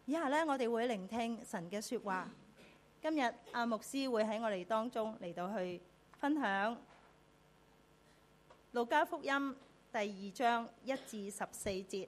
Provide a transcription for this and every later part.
以下呢，我哋會聆聽神嘅說話。今日阿牧師會喺我哋當中嚟到去分享路加福音第2章1至14節，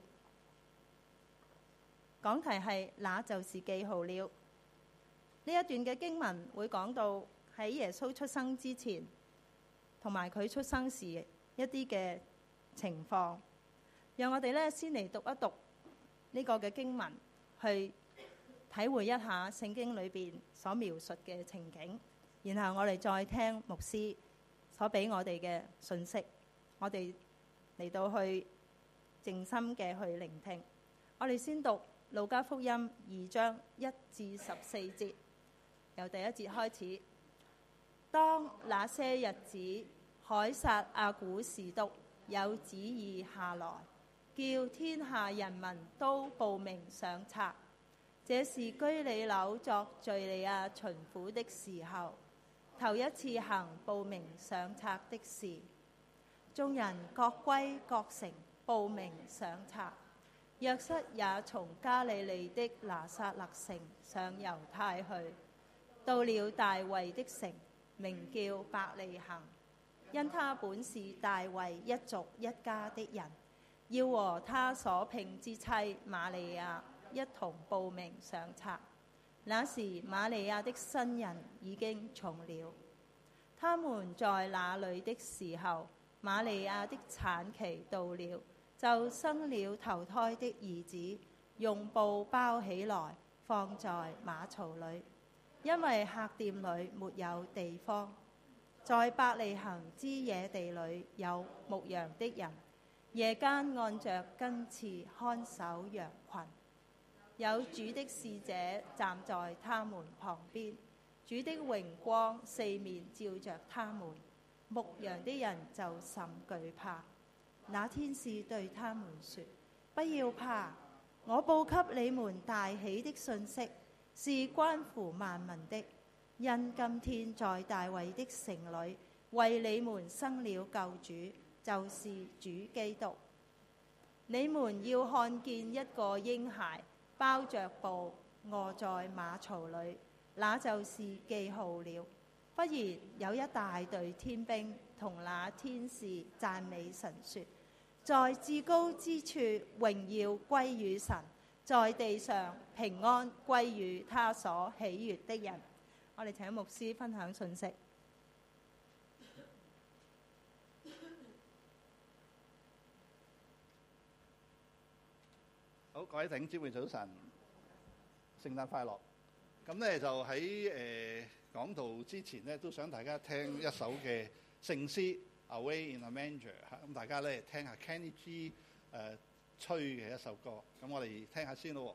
講題係那就是記號了。呢一段嘅經文會講到喺耶穌出生之前同埋佢出生時一啲嘅情況。讓我哋呢先嚟讀一讀呢個嘅經文，去體會一下聖經裏邊所描述嘅情景，然後我哋再聽牧師所俾我哋嘅信息，我哋嚟到去靜心嘅去聆聽。我哋先讀路加福音2章1至14節，由第1節開始。當那些日子，凱撒阿古士督有旨意下來，叫天下人民都報名上冊。這是居里紐作敘利亞巡撫的時候，頭一次行報名上冊的事。眾人各歸各城報名上冊。約瑟也從加利利的拿撒勒城上猶太去，到了大衛的城，名叫伯利恆，因他本是大衛一族一家的人，要和他所聘之妻瑪利亞一同報名上冊。那時瑪利亞的身孕已經重了。他們在那裏的時候，瑪利亞的產期到了，就生了頭胎的兒子，用布包起來，放在馬槽裏，因為客店裏沒有地方。在伯利恆之野地裏有牧羊的人，夜間按着更次看守羊群。有主的使者站在他們旁邊，主的榮光四面照着他們，牧羊的人就甚懼怕。那天使對他們說：不要怕，我報給你們大喜的信息，是關乎萬民的。因今天在大衛的城裏為你們生了救主，就是主基督。你們要看見一個嬰孩包着布臥在馬槽裏，那就是記號了。忽然有一大隊天兵同那天使讚美神說：在至高之處榮耀歸於神，在地上平安歸於他所喜悅的人。我哋請牧師分享信息。 好，各位弟兄姊妹早晨，聖誕快樂。咁咧就喺講道之前咧，都想大家聽一首嘅聖詩《Away in a Manger》嚇。咁大家咧聽下 Kenny G 吹嘅一首歌。咁我哋聽下先咯。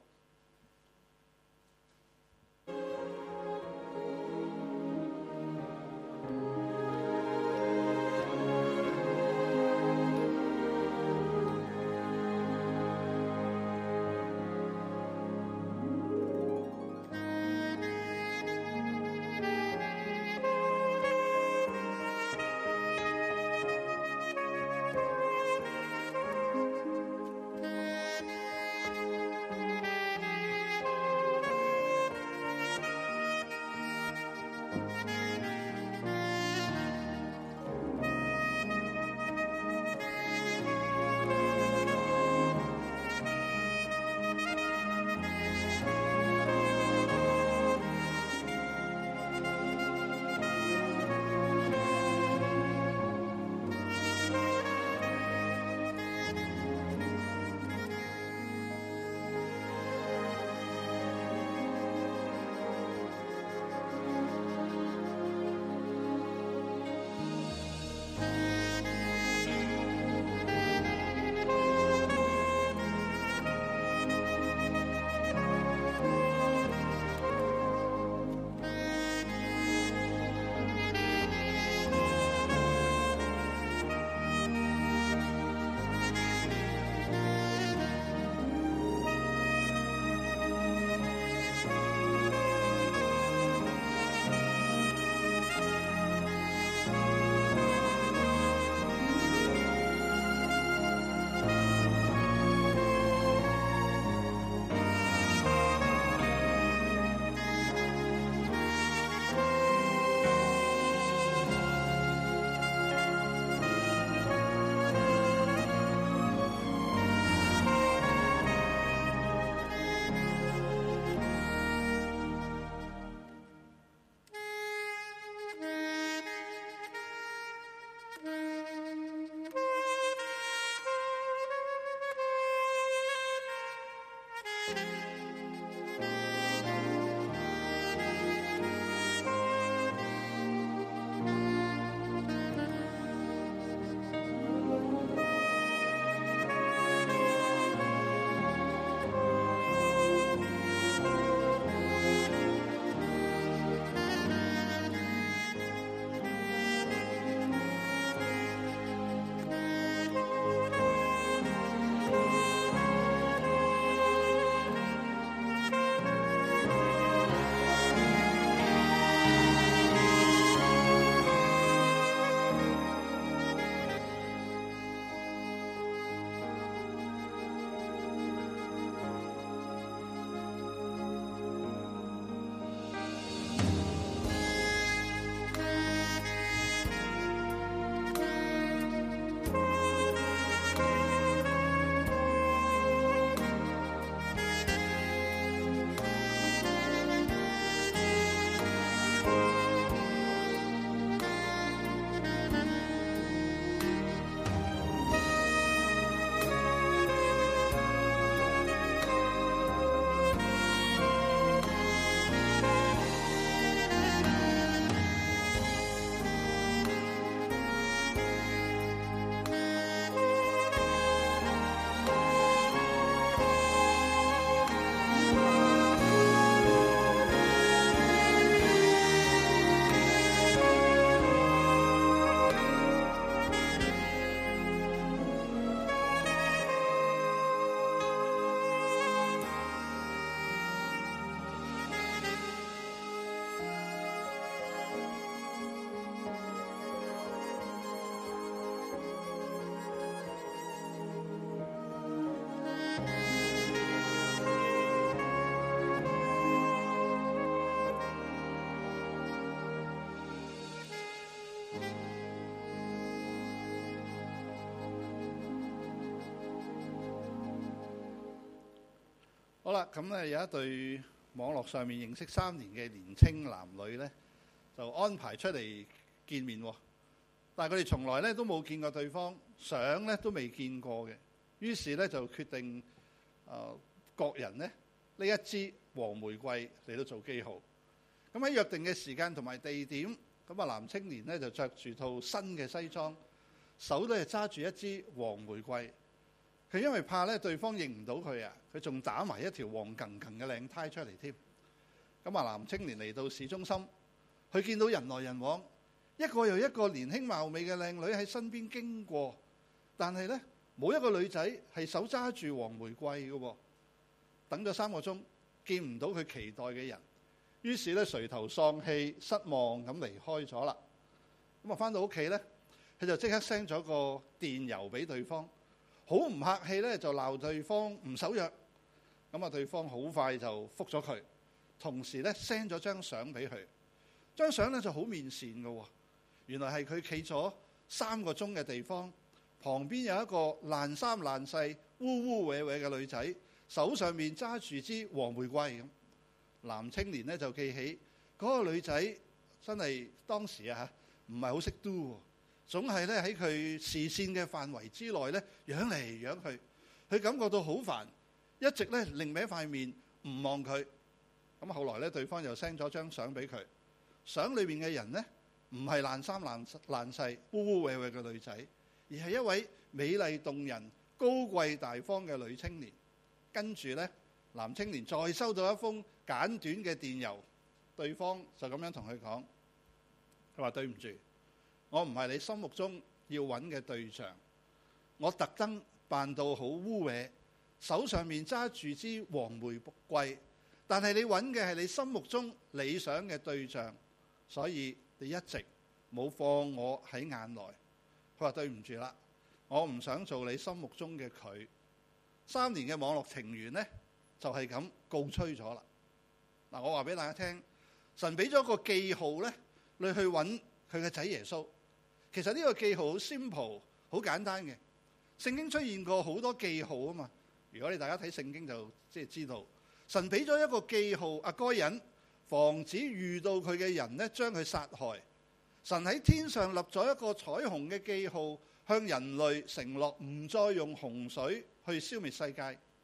好啦，咁咧有一對網絡上面認識3年嘅年青男女咧，就安排出嚟見面喎。但係佢哋從來咧都冇見過對方，相咧都未見過嘅。於是咧就決定各人呢一支黃玫瑰嚟到做記號。咁喺約定嘅時間同埋地點，咁啊男青年咧就着住套新嘅西裝，手都係揸住一支黃玫瑰。佢因為怕咧對方認唔到佢啊，佢仲打埋一條黃黚黚嘅領呔出嚟添。咁啊男青年嚟到市中心，佢見到人來人往，一個又一個年輕貌美嘅靚女喺身邊經過，但係咧冇一個女仔係手揸住黃玫瑰嘅喎。等咗3個鐘，見唔到佢期待嘅人，於是咧垂頭喪氣、失望咁離開咗啦。咁啊翻到屋企咧，佢就即刻 send 咗個電郵俾對方。好唔客氣咧，就鬧對方唔守約。咁啊，對方好快就覆咗佢，同時咧 send 咗張相俾佢。張相咧就好面善嘅喎，原來係佢企咗3個鐘嘅地方，旁邊有一個爛衫爛細、污污穢穢嘅女仔，手上面揸住支黃玫瑰咁。男青年咧就記起嗰個女仔真係當時啊唔係好識 do 喎。總係咧喺佢視線嘅範圍之內咧，揚嚟揚去，佢感覺到好煩，一直咧擰歪塊面唔望佢。咁後來咧，對方又 send 咗張相俾佢，相裏邊嘅人呢，唔係爛衫爛細、污污穢穢嘅女仔，而係一位美麗動人、高貴大方嘅女青年。跟住咧，男青年再收到一封簡短嘅電郵，對方就咁樣同佢講，佢話對唔住。我唔係你心目中要揾嘅對象，我特登扮到好污穢，手上面揸住支黃玫瑰，但係你揾嘅係你心目中理想嘅對象，所以你一直冇放我喺眼內。佢話對唔住啦，我唔想做你心目中嘅佢。3年嘅網絡情緣呢，就係咁告吹咗啦。嗱，我話俾大家聽，神俾咗個記號呢，你去揾佢嘅仔耶穌。其實呢個記號好 simple， 好簡單嘅。聖經出現過好多記號啊嘛。如果你大家睇聖經就知道，神俾咗一個記號該人，防止遇到佢嘅人呢將佢殺害。神喺天上立咗一個彩虹嘅記號，向人類承諾唔再用洪水去消滅世界。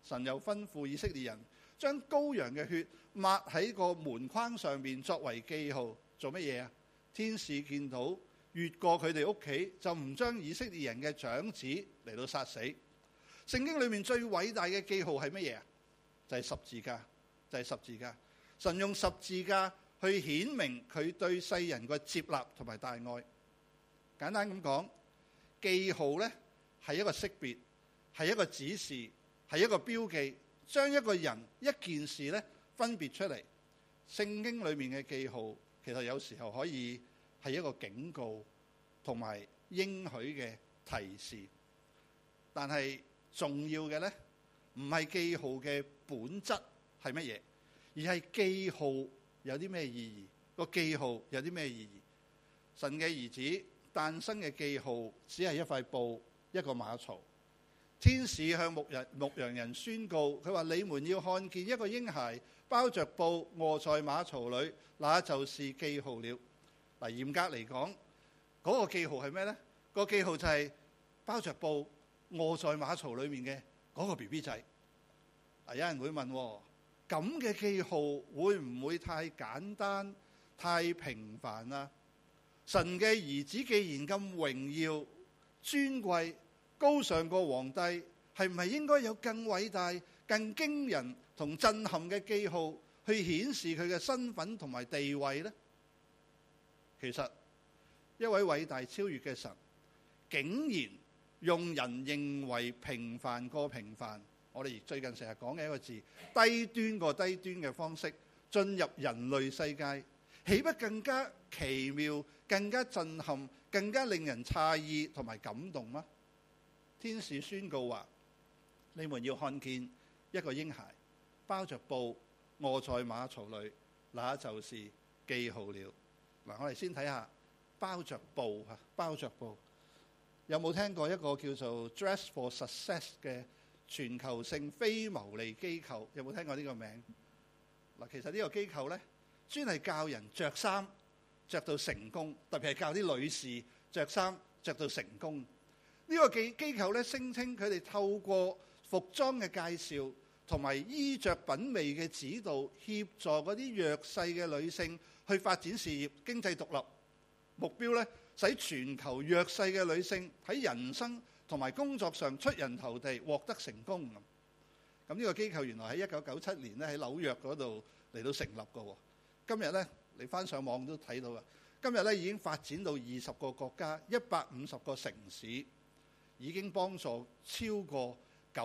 神又吩咐以色列人將羔羊嘅血抹喺個門框上面作為記號，做乜嘢啊？天使見到越過佢哋屋企，就唔將以色列人嘅長子嚟到殺死。聖經裏面最偉大嘅記號係乜嘢啊？就係十字架，就係十字架。神用十字架去顯明佢對世人嘅接納同埋大愛。簡單咁講，記號呢係一個識別，係一個指示，係一個標記，將一個人一件事呢分別出嚟。聖經裏面嘅記號其實有時候可以係一個警告同埋應許嘅提示，但係重要嘅呢唔係記號嘅本質係乜嘢，而係記號有啲咩意義？個記號有啲咩意義？神嘅兒子誕生嘅記號只係一塊布，一個馬槽。天使向牧羊人宣告，佢話：你們要看見一個嬰孩包着布臥在馬槽裏，那就是記號了。嗱，嚴格嚟講，嗰個記號係咩呢？個記號就係包着布臥在馬槽裏面嘅嗰個 BB 仔。有人會問，咁嘅記號會唔會太簡單、太平凡啊？神嘅兒子既然咁榮耀、尊貴、高尚過皇帝，係唔係應該有更偉大、更驚人同震撼嘅記號去顯示佢嘅身份同埋地位呢？其實一位偉大超越嘅神，竟然用人認為平凡過平凡，我哋最近成日講嘅一個字，低端過低端嘅方式進入人類世界，豈不更加奇妙、更加震撼、更加令人詫異同埋感動嗎？天使宣告話：你們要看見一個嬰孩包着布臥在馬槽裏，那就是記號了。嗱，我哋先睇下包着布嚇，包着布有冇聽過一個叫做 Dress for Success 嘅全球性非牟利機構？有冇聽過呢個名？嗱，其實呢個機構呢，專係教人着衫着到成功，特別係教啲女士着衫着到成功。呢個機構呢，聲稱佢哋透過服裝嘅介紹同埋衣着品味嘅指導，協助嗰啲弱勢嘅女性去發展事業、經濟獨立。目標呢，使全球弱勢嘅女性喺人生同埋工作上出人頭地，獲得成功。咁呢個機構原來喺1997年咧喺紐約嗰度嚟到成立嘅。今日呢，你翻上網都睇到啦。今日呢，已經發展到20個國家、150個城市，已經幫助超過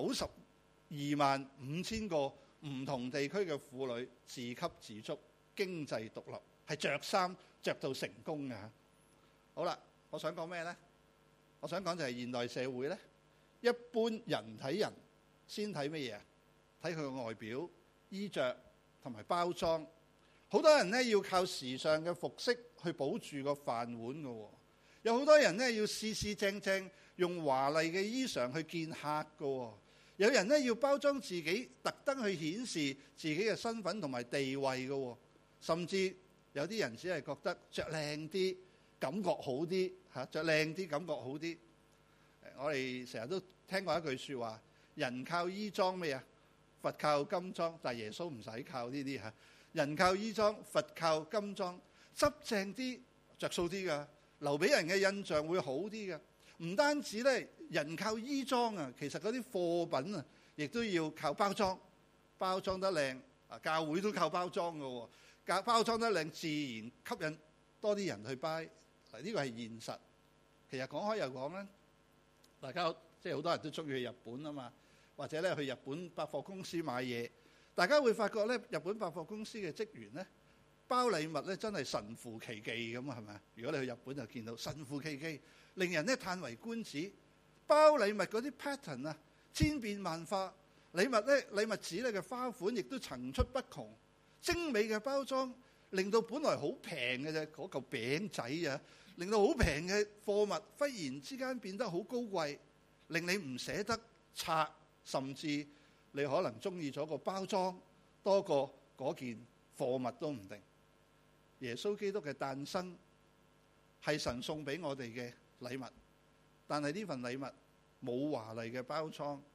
925000個唔同地區嘅婦女自給自足、經濟獨立，係着衫着到成功嘅。好啦，我想講咩呢？我想講就係現代社會呢，一般人睇人先睇乜嘢啊？睇佢嘅外表、衣着同埋包裝。好多人呢，要靠時尚嘅服飾去保住個飯碗嘅。有好多人呢，要四正正用華麗嘅衣裳去見客嘅。有人呢，要包裝自己，特登去顯示自己嘅身份同埋地位嘅。甚至有啲人只係覺得着靚啲感覺好啲嚇，着靚啲感覺好啲。我哋成日都聽過一句説話：人靠衣裝咩啊？佛靠金裝。但係耶穌唔使靠呢啲嚇。人靠衣裝，佛靠金裝。執正啲，着數啲㗎，留俾人嘅印象會好啲㗎。唔單止咧，人靠衣裝啊，其實嗰啲貨品啊，亦都要靠包裝，包裝得靚啊。教會都靠包裝㗎喎，包裝得靚，自然吸引多啲人去 buy。嗱，呢個係現實。其實講開又講咧，大家即係好多人都中意去日本啊嘛，或者咧去日本百貨公司買嘢，大家會發覺咧，日本百貨公司嘅職員咧，包禮物咧真係神乎其技咁啊，係咪？如果你去日本就見到神乎其技，令人咧歎為觀止。包禮物嗰啲 pattern 啊，千變萬化。禮物紙咧嘅花款亦都層出不窮。精美嘅包裝令到本來好平嘅啫嗰嚿餅仔啊，令到好平嘅貨物忽然之間變得好高貴，令你唔捨得拆，甚至你可能中意咗個包裝多過嗰件貨物都唔定。耶穌基督嘅誕生係神送俾我哋嘅禮物，但係呢份禮物冇華麗嘅包裝，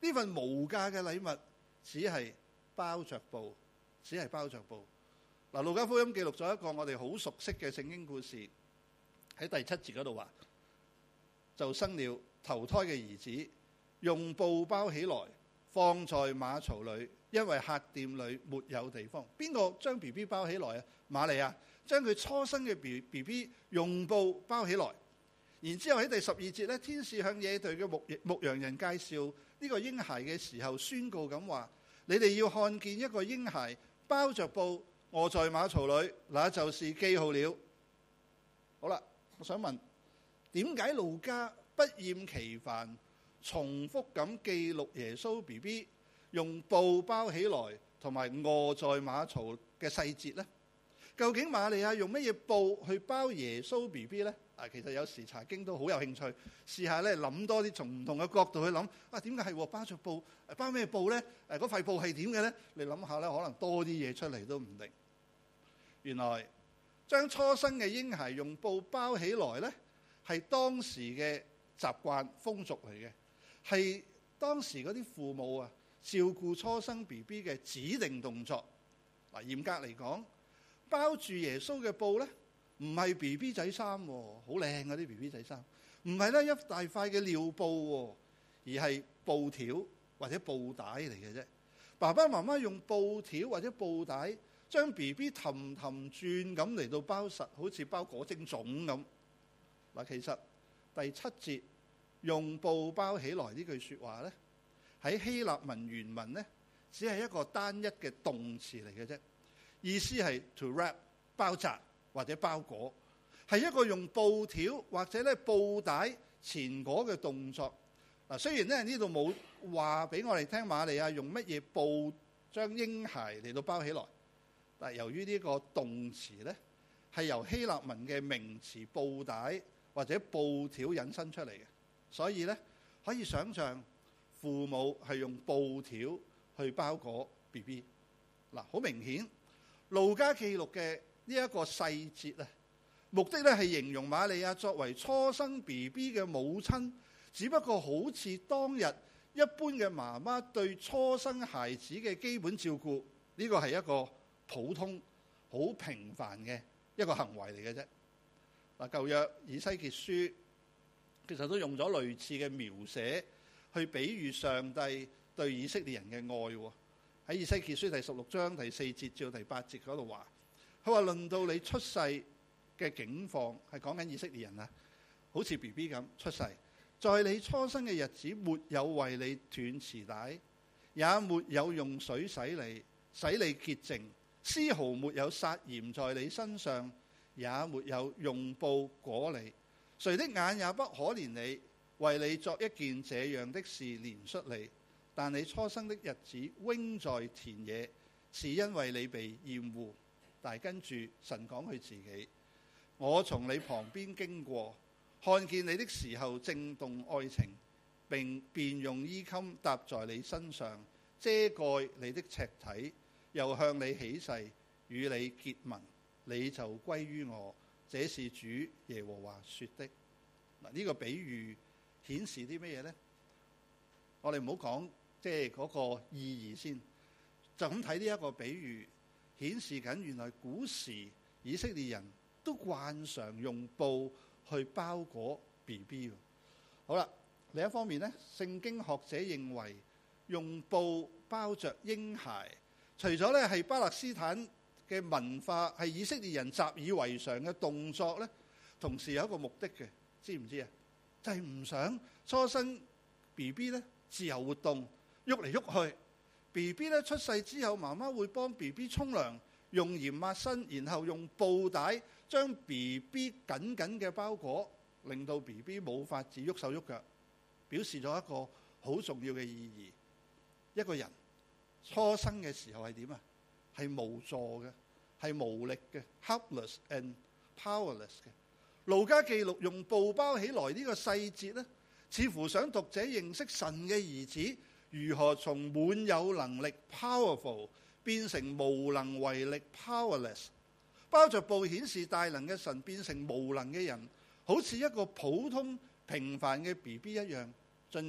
呢份無價嘅禮物只係包着布，只係包着布。嗱，路加福音記錄咗一個我哋好熟悉嘅聖經故事，喺第7節嗰度話，就生了頭胎嘅兒子，用布包起來，放在馬槽裏，因為客店裏沒有地方。邊個將 BB 包起來啊？瑪利亞將佢初生嘅 BB 用布包起來。然之後喺第12節咧，天使向野地嘅牧羊人介紹呢個嬰孩嘅時候，宣告咁話：你哋要看見一個嬰孩包着布臥在馬槽裏，那就是記號了。好啦，我想問，點解路加不厭其煩重複咁記錄耶穌 BB 用布包起來同埋臥在馬槽嘅細節呢？究竟瑪利亞用乜嘢布去包耶穌 BB 呢？其實有時查經都好有興趣，試下咧諗多啲，從唔同嘅角度去諗。點解係包着布？包咩布呢？嗰塊布係點嘅呢？你諗下咧，可能多啲嘢出嚟都唔定。原來將初生嘅嬰孩用布包起來呢，係當時嘅習慣風俗嚟嘅，係當時嗰啲父母啊照顧初生 BB 嘅指定動作。嚴格嚟講，包住耶穌嘅布呢，唔係 BB 仔衫，好靚嗰啲 BB 仔衫，唔係咧一大塊嘅尿布，而係布條或者布帶嚟嘅啫。爸爸媽媽用布條或者布帶將 BB 氹氹轉咁嚟到包實，好似包果蒸粽咁。其實第7節用布包起來呢句說話呢，喺希臘文原文呢，只係一個單一嘅動詞嚟嘅啫，意思係 to wrap 包紮或者包裹，係一個用布條或者咧布帶纏裹嘅動作。雖然咧呢度冇話俾我哋聽瑪利亞用乜嘢布將嬰孩嚟到包起來，但係由於呢個動詞咧係由希臘文嘅名詞布帶或者布條引申出嚟嘅，所以咧可以想像父母係用布條去包裹 BB。好明顯，路加記錄嘅呢一個細節啊，目的咧係形容瑪利亞作為初生 BB 嘅母親，只不過好似當日一般嘅媽媽對初生孩子嘅基本照顧，呢個係一個普通好平凡嘅一個行為嚟嘅啫。舊約以西結書其實都用咗類似嘅描寫去比喻上帝對以色列人嘅愛。喺以西結書第16章第4節至到第8節嗰度話，佢話論到你出世嘅境況，係講緊以色列人啊，好似 BB 咁出世，在你初生嘅日子，沒有為你斷臍帶，也沒有用水洗你潔淨，絲毫沒有撒鹽在你身上，也沒有用布裹你，誰的眼也不可憐你，為你作一件這樣的事憐恤你。但你初生的日子扔在田野，是因為你被厭惡。但係跟住神講佢自己，我從你旁邊經過，看見你的時候正動愛情，並便用衣襟搭在你身上，遮蓋你的赤體，又向你起誓，與你結盟，你就歸於我。這是主耶和華說的。呢個比喻顯示啲咩嘢呢？我哋唔好講即係嗰個意義先，就咁睇呢一個比喻，顯示緊原來古時以色列人都慣常用布去包裹 BB。好啦，另一方面呢，聖經學者認為用布包着嬰孩，除咗咧係巴勒斯坦嘅文化，係以色列人習以為常嘅動作咧，同時有一個目的嘅，知唔知啊？就係唔想初生 BB 咧自由活動，喐嚟喐去。BB 咧出世之後，媽媽會幫 BB 沖涼，用鹽抹身，然後用布帶將 BB 緊緊嘅包裹，令到 BB 冇法子喐手喐腳，表示咗一個好重要嘅意義。一個人初生嘅時候係點啊？係無助嘅，係無力嘅 ，helpless and powerless 嘅。路加記錄用布包起來呢個細節呢，似乎想讀者認識神嘅兒子如何從滿有能力 powerful 變成無能為力 powerless。包着布顯示大能嘅神變成無能嘅人，好似一個普通平凡嘅 BB 一樣，進入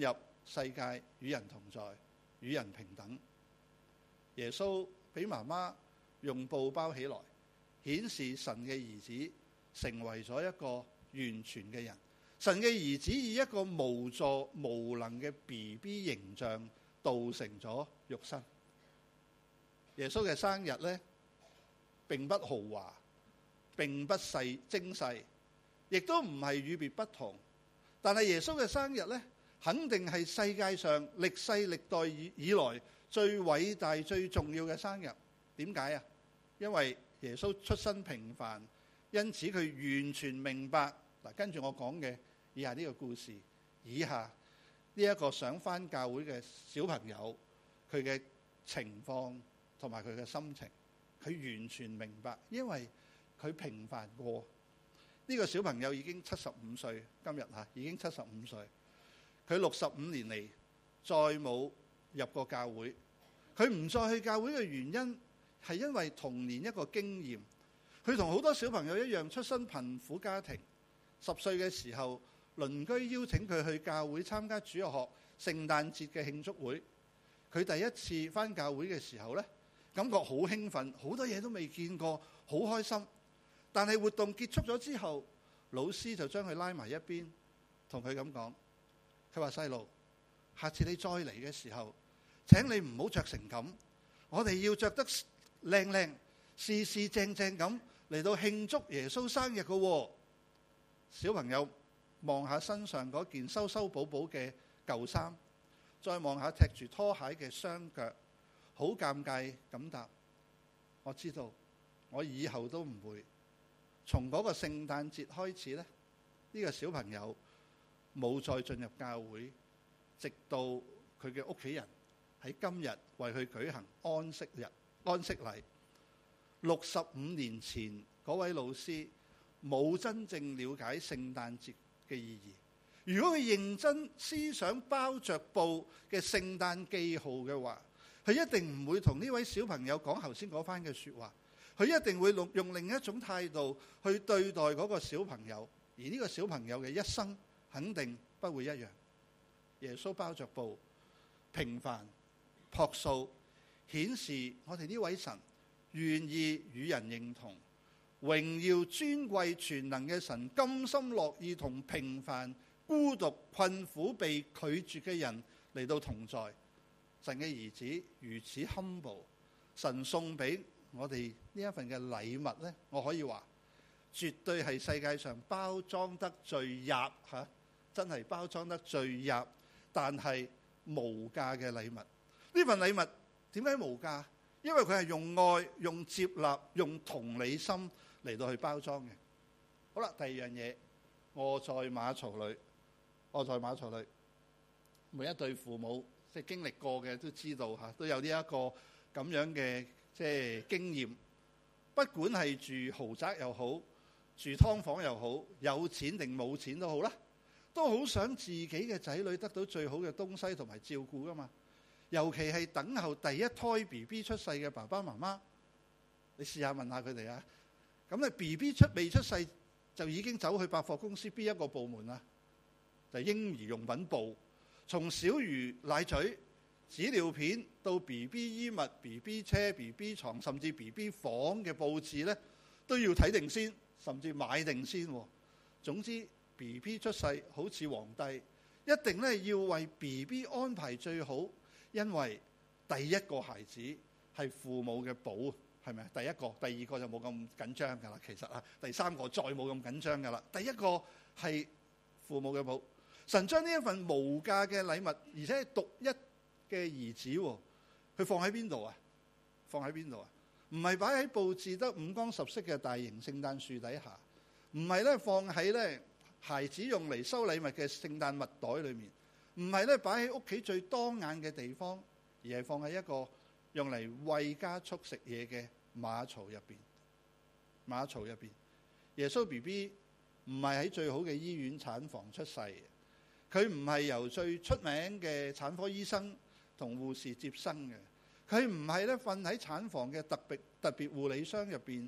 世界與人同在，與人平等。耶穌俾媽媽用布包起來，顯示神嘅兒子成為咗一個完全嘅人。神嘅兒子以一個無助無能嘅 BB 形象道成咗肉身。耶穌嘅生日呢，並不豪華，並不精細，亦都唔係與別不同。但係耶穌嘅生日呢，肯定係世界上歷世歷代以來最偉大最重要嘅生日。點解啊？因為耶穌出身平凡，因此佢完全明白。嗱，跟住我講嘅以下呢個故事，以下呢一個想返教會嘅小朋友，佢嘅情況同埋佢嘅心情，佢完全明白，因為佢平凡過。呢個小朋友已經75歲，今日已經75歲。佢65年嚟再冇入過教會。佢唔再去教會嘅原因係因為童年一個經驗。佢同好多小朋友一樣，出身貧苦家庭。10歲嘅時候，鄰居邀請佢去教會參加主日學聖誕節嘅慶祝會。佢第一次返教會嘅時候呢，感覺好興奮，好多嘢都未見過，好開心。但係活動結束咗之後，老師就將佢拉埋一邊，同佢咁講，佢話：細路，下次你再嚟嘅時候，請你唔好着成咁，我哋要着得靚靚、四四正正咁嚟到慶祝耶穌生日㗎喎。小朋友望下身上嗰件修修補補嘅舊衫，再望下踢住拖鞋嘅雙腳，好尷尬咁答：我知道，我以後都唔會。從嗰個聖誕節開始呢，呢個小朋友冇再進入教會，直到佢嘅屋企人喺今日為佢舉行安息禮。65年前嗰位老師冇真正了解聖誕節嘅意義。如果佢認真思想包着布嘅聖誕記號嘅話，佢一定唔會同呢位小朋友講頭先嗰番嘅説話。佢一定會用另一種態度去對待嗰個小朋友，而呢個小朋友嘅一生肯定不會一樣。耶穌包着布，平凡樸素，顯示我哋呢位神願意與人認同，榮耀尊貴全能嘅神甘心樂意同平凡、孤獨、困苦、被拒絕嘅人嚟到同在。神嘅兒子如此 humble， 神送俾我哋呢一份嘅禮物呢，我可以話絕對係世界上包裝得最入嚇，真係包裝得最入，但係無價嘅禮物。呢份禮物點解無價？因為佢係用愛、用接納、用同理心嚟到去包裝嘅。好啦，第二樣嘢，臥在馬槽裏，臥在馬槽裏，每一對父母即係經歷過嘅都知道嚇，都有呢一個咁樣嘅即係經驗。不管係住豪宅又好，住劏房又好，有錢定冇錢都好啦，都好想自己嘅仔女得到最好嘅東西同埋照顧噶嘛。尤其係等候第一胎 BB 出世嘅爸爸媽媽，你試下問下佢哋啊。咁你 BB 未出世就已經走去百貨公司邊一個部門啊？就係嬰兒用品部，從小如奶嘴、紙尿片到 BB 衣物、BB 車、BB 床，甚至 BB 房嘅佈置呢，都要睇定先，甚至買定先。總之 BB 出世好似皇帝，一定呢要為 BB 安排最好，因為第一個孩子係父母嘅寶，係咪啊？第一個、第二個就冇咁緊張㗎啦。其實啊，第三個再冇咁緊張㗎啦。第一個係父母嘅寶。神將呢一份無價嘅禮物，而且係獨一嘅兒子，佢放喺邊度啊？放喺邊度啊？唔係擺喺佈置得五光十色嘅大型聖誕樹底下，唔係咧放喺咧孩子用嚟收禮物嘅聖誕物袋裏面，唔係咧擺喺屋企最當眼嘅地方，而係放喺一個用嚟餵家畜食嘢嘅馬槽入邊。馬槽入邊，耶穌 BB 唔係喺最好嘅醫院產房出世，佢唔係由最出名嘅產科醫生同護士接生嘅，佢唔係咧瞓喺產房嘅特別護理箱入邊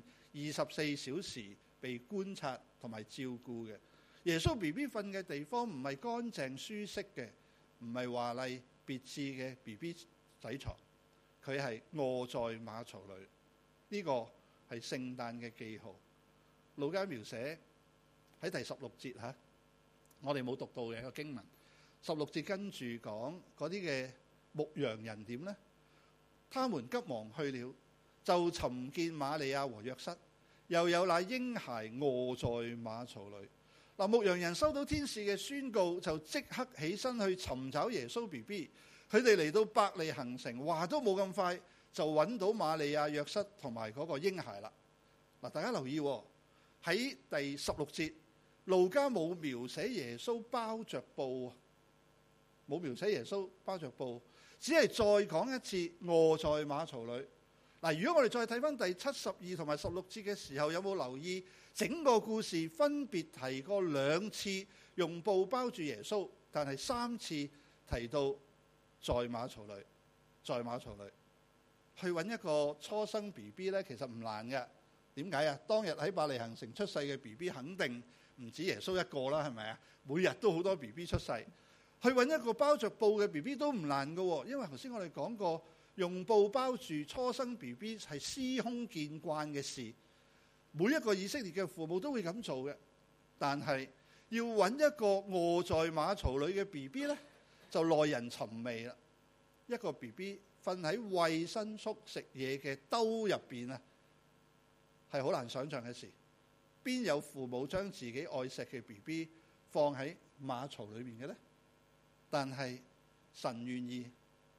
24小時被觀察同埋照顧嘅。耶穌 BB 瞓嘅地方唔係乾淨舒適嘅， 唔係華麗別緻嘅 BB 仔床，佢係臥在馬槽裏。呢個係聖誕嘅記號。路加描寫喺第16節嚇，我哋冇讀到嘅一個經文。16節跟住講嗰啲嘅牧羊人點呢？他們急忙去了，就尋見瑪利亞和約瑟，又有那嬰孩臥在馬槽裏。嗱，牧羊人收到天使嘅宣告，就即刻起身去尋找耶穌 BB。佢哋嚟到伯利恆城，話都冇咁快就揾到瑪利亞、約瑟同埋嗰個嬰孩啦。嗱，大家留意喺第16節，路加冇描寫耶穌包着布，冇描寫耶穌包着布，只係再講一次臥在馬槽裏。嗱，如果我哋再睇翻第72同埋16節嘅時候，有冇留意整個故事分別提過2次用布包住耶穌，但係3次提到在馬槽裏，在馬槽裏去揾一個初生 BB 呢，其實唔難嘅。點解啊？當日喺伯利恆城出世嘅 BB 肯定唔止耶穌一個啦，係咪啊？每日都好多 BB 出世，去揾一個包着布嘅 BB 都唔難嘅，因為頭先我哋講過，用布包住初生 BB 係司空見慣嘅事，每一個以色列嘅父母都會咁做嘅。但係要揾一個臥在馬槽裏嘅 BB 呢，就耐人尋味啦。一個 BB 瞓喺餵牲畜食嘢嘅兜入邊啊，係好難想像嘅事。邊有父母將自己愛錫嘅 BB 放喺馬槽裏面嘅呢？但係神願意，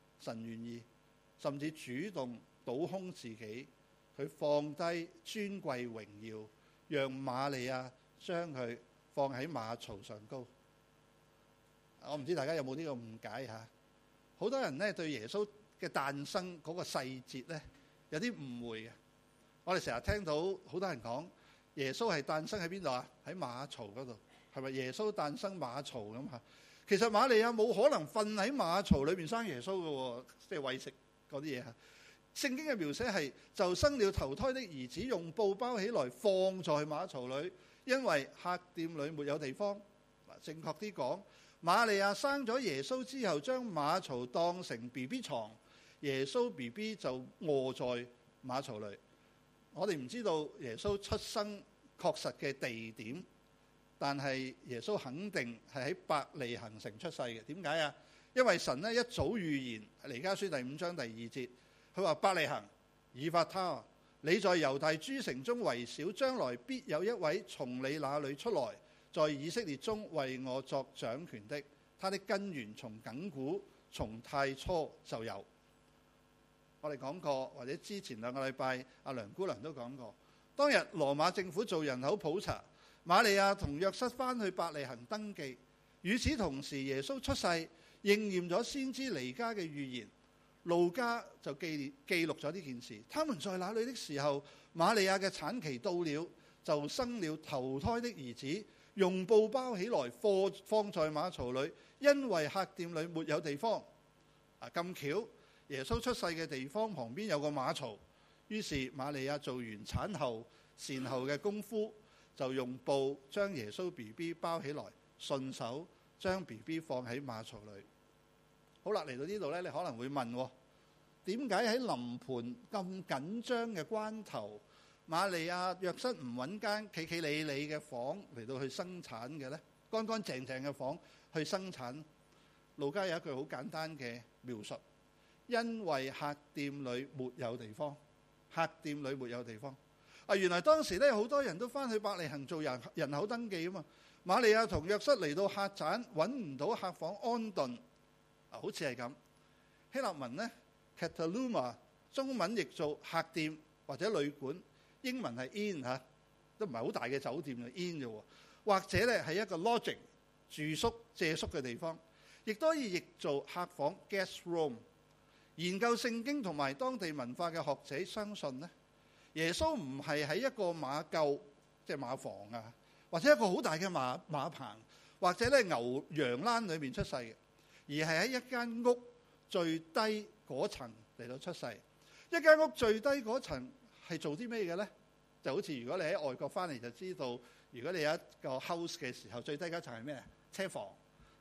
甚至主動倒空自己，佢放低尊貴榮耀，讓瑪利亞將佢放喺馬槽上高。我唔知大家有冇呢個誤解嚇？好多人呢對耶穌嘅誕生嗰個細節呢有啲誤會嘅。我哋成日聽到好多人講耶穌係誕生喺邊度啊？喺馬槽嗰度，係咪耶穌誕生馬槽咁嚇？其實瑪利亞冇可能瞓喺馬槽裏邊生耶穌嘅，即係餵食嗰啲嘢嚇。聖經嘅描寫係就生了頭胎的兒子，用布包起來放在馬槽裏，因為客店裏沒有地方。嗱，正確啲講，瑪利亞生咗耶穌之後，將馬槽當成 BB 床，耶穌 BB 就臥在馬槽裏。我哋唔知道耶穌出生確實嘅地點，但係耶穌肯定係喺伯利恆城出世嘅。點解啊？因為神呢一早預言，彌迦書第5章第2節，佢話伯利恆以法他，你在猶大諸城中為小，將來必有一位從你那裏出來，在以色列中為我作掌權的，他的根源從亙古從太初就有。我哋講過，或者之前2個禮拜阿梁姑娘都講過，當日羅馬政府做人口普查，瑪利亞同約瑟翻去伯利恆登記。與此同時，耶穌出世，應驗咗先知彌迦嘅預言。路加就記錄咗呢件事。他們在那裏的時候，瑪利亞嘅產期到了，就生了頭胎的兒子，用布包起來放在馬槽裏，因為客店裏沒有地方。咁巧，耶穌出世嘅地方旁邊有個馬槽，於是瑪利亞做完產後善後嘅功夫，就用布將耶穌 BB 包起來，順手將 BB 放喺馬槽裏。好啦，嚟到呢度呢，你可能會問，點解喺臨盆咁緊張嘅關頭，瑪利亞約瑟唔揾間企企理理嘅房嚟到去生產嘅呢？乾乾淨淨嘅房去生產。路加有一句好簡單嘅描述，因為客店裏沒有地方。客店裏沒有地方。原來當時呢，好多人都翻去伯利恆做人口登記啊嘛。瑪利亞同約瑟嚟到客棧，揾唔到客房安頓。好似係咁，希臘文呢 Kataluma， 中文譯做客店或者旅館，英文係 inn 嚇，都唔係好大嘅酒店嘅 inn 啫喎。或者咧係一個 lodging 住宿借宿嘅地方，亦都可以譯做客房 guest room。研究聖經同埋當地文化嘅學者相信呢，耶穌唔係喺一個馬廄，即係馬房啊，或者一個好大嘅馬棚，或者咧牛羊欄裏面出世嘅。而係喺一間屋最低嗰層嚟到出世。一間屋最低嗰層係做啲咩嘅呢？就好似如果你喺外國翻嚟就知道，如果你有一個 house 嘅時候，最低嗰層係咩？車房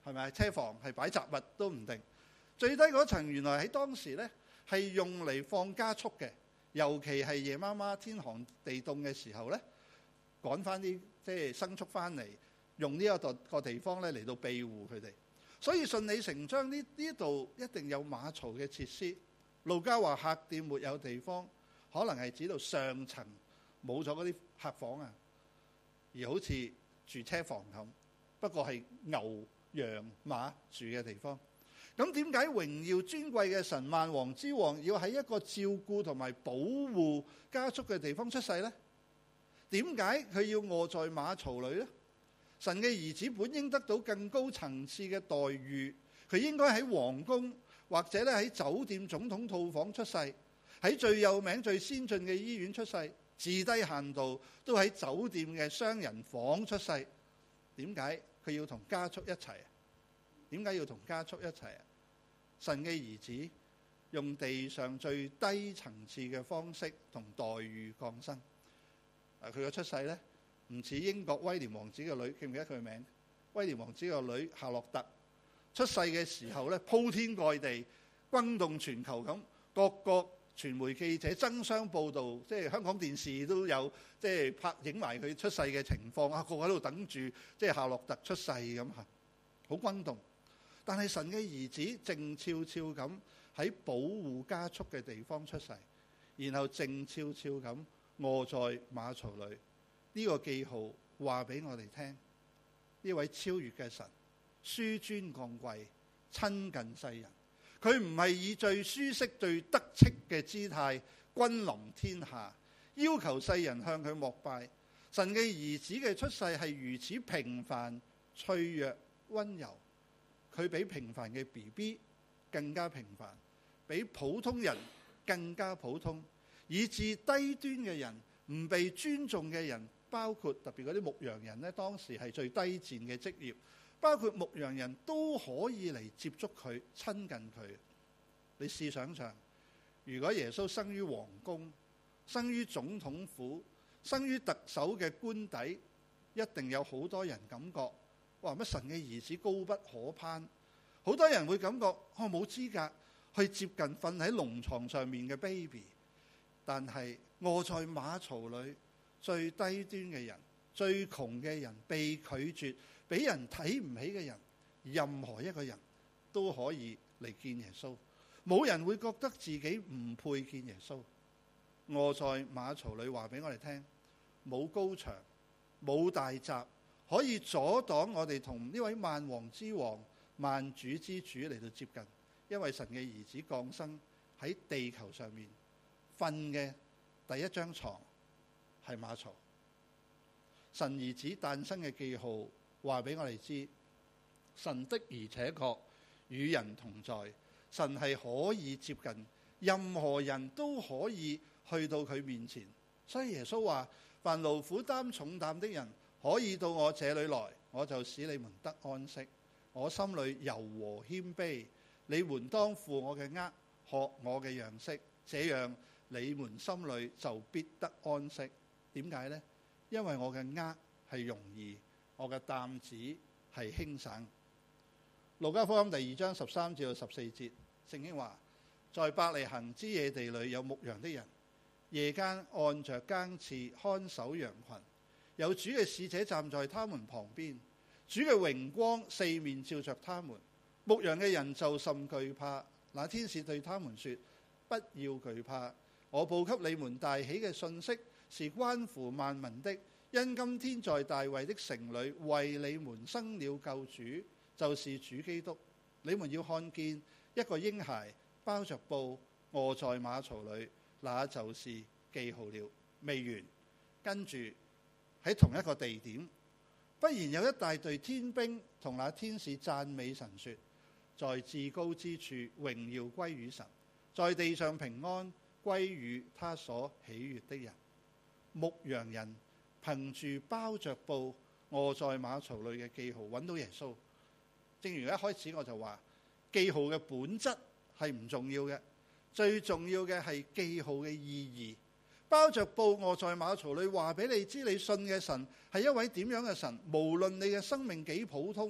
係咪？車房係擺雜物都唔定。最低嗰層原來喺當時呢係用嚟放家畜嘅，尤其係夜媽媽天寒地凍嘅時候呢，趕翻啲即係牲畜翻嚟，用呢一個地方呢嚟到庇護佢哋。所以順理成章呢度一定有馬槽嘅設施。路加話客店沒有地方，可能係指到上層冇咗嗰啲客房啊，而好似住車房咁，不過係牛羊馬住嘅地方。咁點解榮耀尊貴嘅神萬王之王要喺一個照顧同埋保護家畜嘅地方出世呢？點解佢要臥在馬槽裏呢？神嘅兒子本應得到更高層次嘅待遇，佢應該喺皇宮或者咧喺酒店總統套房出世，喺最有名最先進嘅醫院出世，至低限度都喺酒店嘅雙人房出世。點解佢要同家畜一齊？點解要同家畜一齊啊？神嘅兒子用地上最低層次嘅方式同待遇降生。佢嘅出世呢，唔似英國威廉王子嘅女，記唔記得佢嘅名？威廉王子嘅女夏洛特出世嘅時候呢，鋪天蓋地，轟動全球咁，各個傳媒記者爭相報導，即係香港電視都有即係拍影埋佢出世嘅情況啊，個個喺度等住即係夏洛特出世咁嚇，好轟動。但係神嘅兒子靜悄悄咁喺保護家畜嘅地方出世，然後靜悄悄咁臥在馬槽裏。呢個記號話俾我哋聽，呢位超越嘅神，紆尊降貴，親近世人。佢唔係以最舒適、最得戚嘅姿態君臨天下，要求世人向佢膜拜。神嘅兒子嘅出世係如此平凡、脆弱、溫柔。佢比平凡嘅 BB 更加平凡，比普通人更加普通，以致低端嘅人、唔被尊重嘅人，包括特別嗰啲牧羊人呢，當時係最低賤嘅職業，包括牧羊人都可以嚟接觸佢、親近佢。你試想像，如果耶穌生於皇宮、生於總統府、生於特首嘅官邸，一定有好多人感覺，哇！乜神嘅兒子高不可攀，好多人會感覺我冇資格去接近瞓喺龍床上面嘅 baby。但係臥在馬槽裏最低端嘅人、最窮嘅人、被拒絕、俾人睇唔起嘅人，任何一個人都可以嚟見耶穌，冇人會覺得自己唔配見耶穌。臥在馬槽裏話俾我哋聽，冇高牆、冇大閘可以阻擋我哋同呢位萬王之王、萬主之主嚟到接近，因為神嘅兒子降生喺地球上面瞓嘅第一張床係馬槽。神兒子誕生嘅記號話俾我哋知，神的而且確與人同在，神係可以接近，任何人都可以去到佢面前。所以耶穌話，凡勞苦擔重擔的人可以到我這裏來，我就使你們得安息。我心裏柔和謙卑，你們當負我嘅軛，學我嘅樣式，這樣你們心裏就必得安息。點解呢？因為我嘅軛係容易，我嘅擔子係輕省。路加福音第2章13至14節，聖經話，在伯利恆之野地裏有牧羊的人，夜間按着更次看守羊群，有主嘅使者站在他們旁邊，主嘅榮光四面照着他們，牧羊嘅人就甚懼怕。那天使對他們說，不要懼怕，我報給你們大喜嘅信息是關乎萬民的，因今天在大衛的城裏為你們生了救主，就是主基督。你們要看見一個嬰孩包着布臥在馬槽裏，那就是記號了。未完，跟住喺同一個地點，忽然有一大隊天兵同那天使讚美神說，在至高之處榮耀歸於神，在地上平安歸於他所喜悅的人。牧羊人憑住包着布臥在馬槽裏嘅記號揾到耶穌。正如一開始我就話，記號嘅本質係唔重要嘅，最重要嘅係記號嘅意義。包着布臥在馬槽裏，話俾你知你信嘅神係一位點樣嘅神。無論你嘅生命幾普通、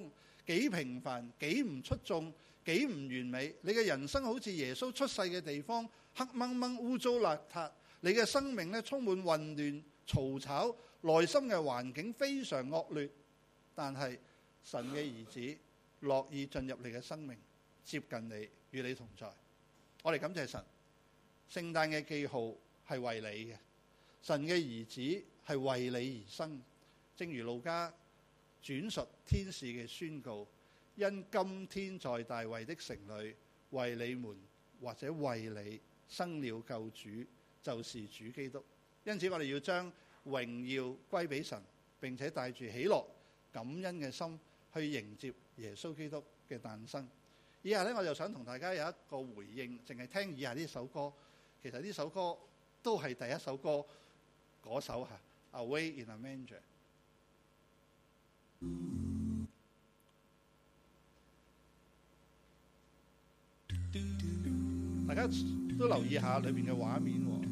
幾平凡，幾唔出眾，幾唔完美。你嘅人生好似耶穌出世嘅地方，黑掹掹、污糟邋遢。你嘅生命咧充滿混亂、嘈吵，內心嘅環境非常惡劣。但係神嘅兒子樂意進入你嘅生命，接近你，與你同在。我哋感謝神，聖誕嘅記號係為你嘅，神嘅兒子係為你而生。正如路加轉述天使嘅宣告，因今天在大衛的城裏為你們或者為你生了救主，就是主基督。因此我哋要將榮耀歸俾神，並且帶住喜樂感恩嘅心去迎接耶穌基督嘅誕生。以下呢，我就想同大家有一個回應，淨係聽以下呢首歌。其實呢首歌都係第一首歌嗰首嚇， Away in a Manger。大家都留意下裏面嘅畫面喎。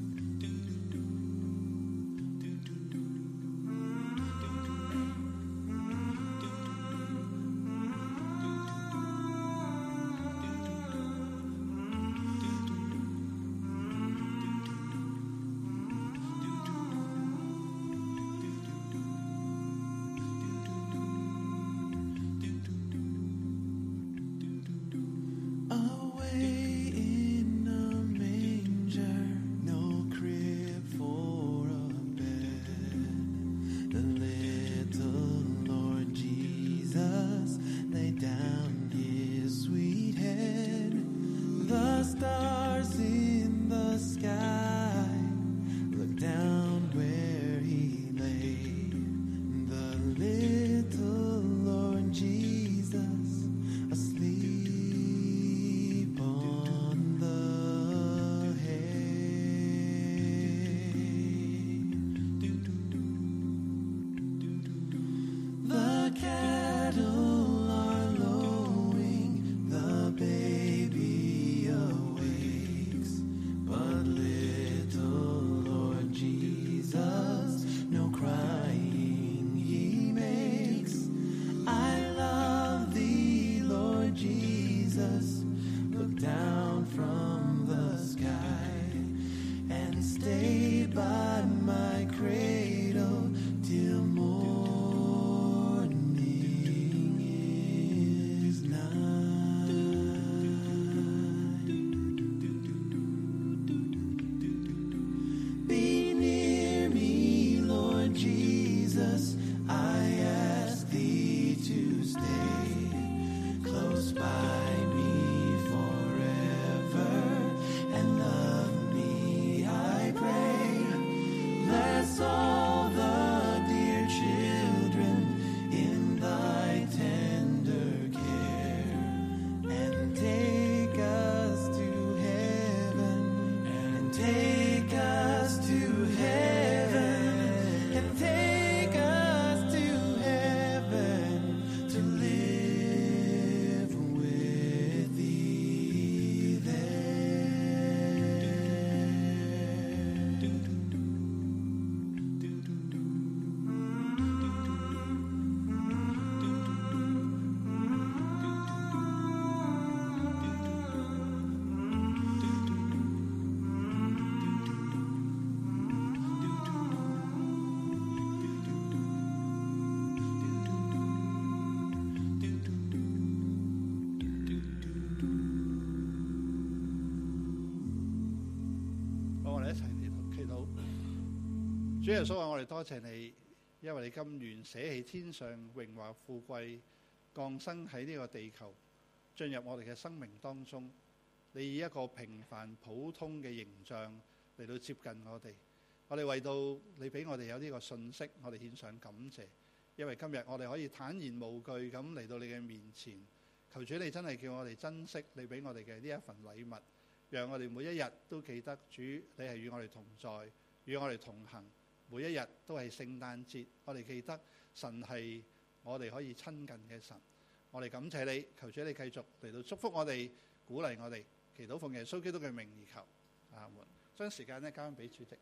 主耶穌啊，我哋多謝你，因為你甘願捨棄天上榮華富貴，降生喺呢個地球，進入我哋嘅生命當中。你以一個平凡普通嘅形象嚟到接近我哋。我哋為到你俾我哋有呢個信息，我哋獻上感謝。因為今日我哋可以坦然無懼咁嚟到你嘅面前，求主你真係叫我哋珍惜你俾我哋嘅呢一份禮物，讓我哋每一日都記得主你係與我哋同在，與我哋同行。每一日都係聖誕節，我哋記得神係我哋可以親近嘅神。我哋感謝你，求主你繼續嚟到祝福我哋，鼓勵我哋，祈禱奉耶穌基督嘅名而求，阿門。將時間交翻俾主席。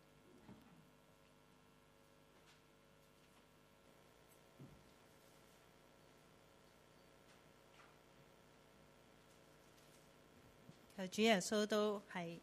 主耶穌都係